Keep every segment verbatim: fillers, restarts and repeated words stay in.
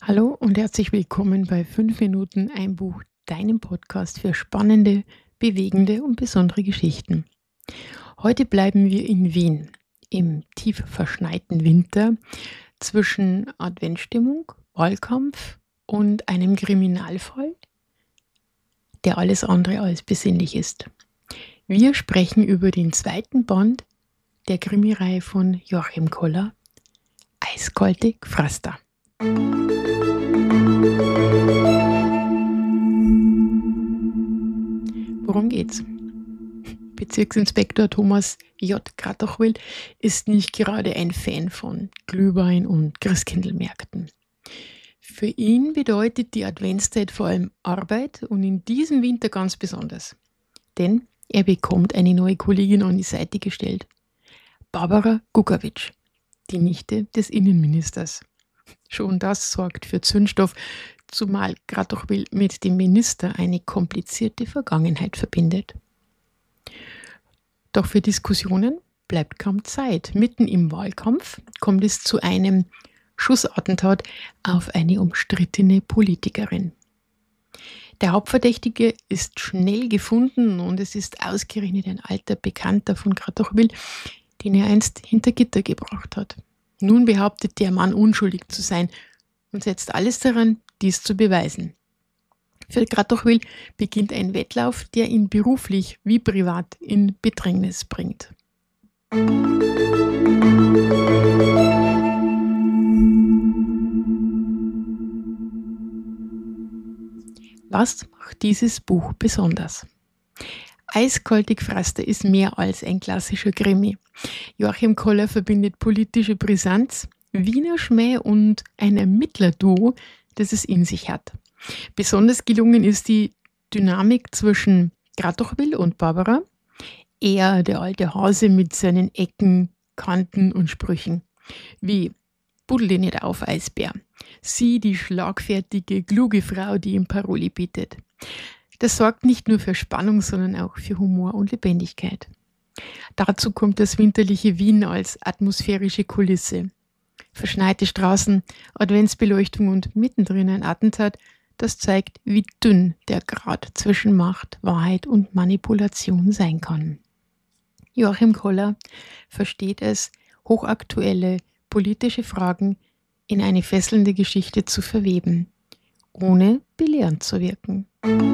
Hallo und herzlich willkommen bei fünf Minuten ein Buch, deinem Podcast für spannende, bewegende und besondere Geschichten. Heute bleiben wir in Wien, im tief verschneiten Winter, zwischen Adventsstimmung, Wahlkampf und einem Kriminalfall, der alles andere als besinnlich ist. Wir sprechen über den zweiten Band der Krimireihe von Joachim Koller, Eiskalte Gfraster. Worum geht's? Bezirksinspektor Thomas J. Kratochwil ist nicht gerade ein Fan von Glühwein und Christkindlmärkten. Für ihn bedeutet die Adventszeit vor allem Arbeit und in diesem Winter ganz besonders. Denn er bekommt eine neue Kollegin an die Seite gestellt. Barbara Gugawitsch, die Nichte des Innenministers. Schon das sorgt für Zündstoff, zumal Kratochwil mit dem Minister eine komplizierte Vergangenheit verbindet. Doch für Diskussionen bleibt kaum Zeit. Mitten im Wahlkampf kommt es zu einem Schussattentat auf eine umstrittene Politikerin. Der Hauptverdächtige ist schnell gefunden und es ist ausgerechnet ein alter Bekannter von Kratochwil, den er einst hinter Gitter gebracht hat. Nun behauptet der Mann, unschuldig zu sein und setzt alles daran, dies zu beweisen. Für Kratochwil beginnt ein Wettlauf, der ihn beruflich wie privat in Bedrängnis bringt. Was macht dieses Buch besonders? Eiskalte Gfraster ist mehr als ein klassischer Krimi. Joachim Koller verbindet politische Brisanz, Wiener Schmäh und ein Ermittlerduo, das es in sich hat. Besonders gelungen ist die Dynamik zwischen Kratochwil und Barbara. Er, der alte Hase mit seinen Ecken, Kanten und Sprüchen. Wie Buddel dich nicht auf, Eisbär. Sie, die schlagfertige, kluge Frau, die ihm Paroli bietet. Das sorgt nicht nur für Spannung, sondern auch für Humor und Lebendigkeit. Dazu kommt das winterliche Wien als atmosphärische Kulisse. Verschneite Straßen, Adventsbeleuchtung und mittendrin ein Attentat, das zeigt, wie dünn der Grat zwischen Macht, Wahrheit und Manipulation sein kann. Joachim Koller versteht es, hochaktuelle politische Fragen in eine fesselnde Geschichte zu verweben, ohne belehrend zu wirken.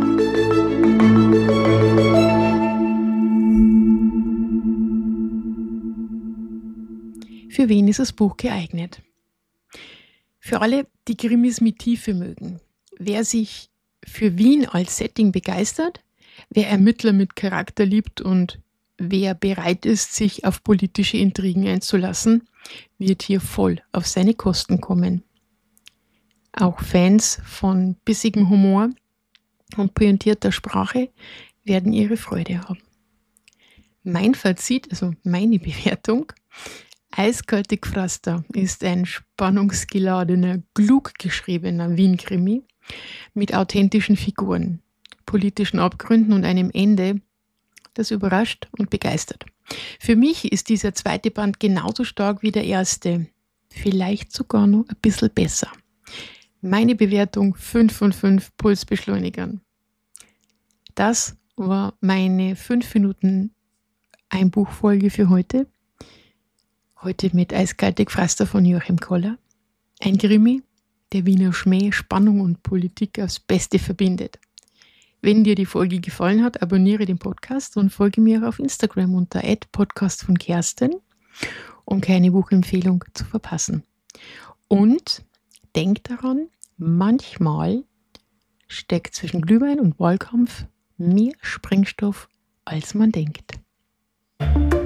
Für wen ist das Buch geeignet? Für alle, die Krimis mit Tiefe mögen. Wer sich für Wien als Setting begeistert, wer Ermittler mit Charakter liebt und wer bereit ist, sich auf politische Intrigen einzulassen, wird hier voll auf seine Kosten kommen. Auch Fans von bissigem Humor und pointierter Sprache werden ihre Freude haben. Mein Fazit, also meine Bewertung: Eiskalte Gfraster ist ein spannungsgeladener, klug geschriebener Wien-Krimi mit authentischen Figuren, politischen Abgründen und einem Ende, das überrascht und begeistert. Für mich ist dieser zweite Band genauso stark wie der erste, vielleicht sogar noch ein bisschen besser. Meine Bewertung fünf von fünf Pulsbeschleunigern. Das war meine fünf Minuten Einbuchfolge für heute. Heute mit Eiskalte Gfraster von Joachim Koller. Ein Krimi, der Wiener Schmäh, Spannung und Politik aufs Beste verbindet. Wenn dir die Folge gefallen hat, abonniere den Podcast und folge mir auf Instagram unter at podcast von Kerstin, um keine Buchempfehlung zu verpassen. Und denk daran, manchmal steckt zwischen Glühwein und Wahlkampf mehr Sprengstoff, als man denkt.